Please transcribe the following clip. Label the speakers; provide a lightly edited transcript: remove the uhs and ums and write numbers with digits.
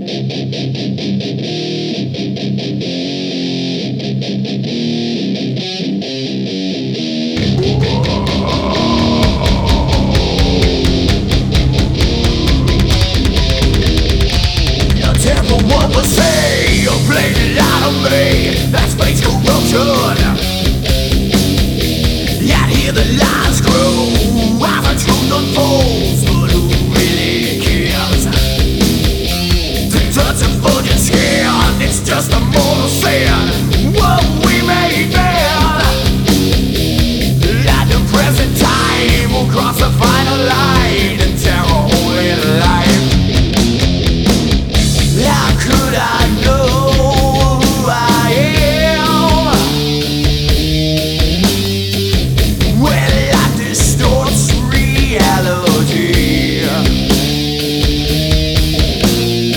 Speaker 1: What was say you played it out of me? That's space corruption. Yet hear the lies grow as the truth unfolds.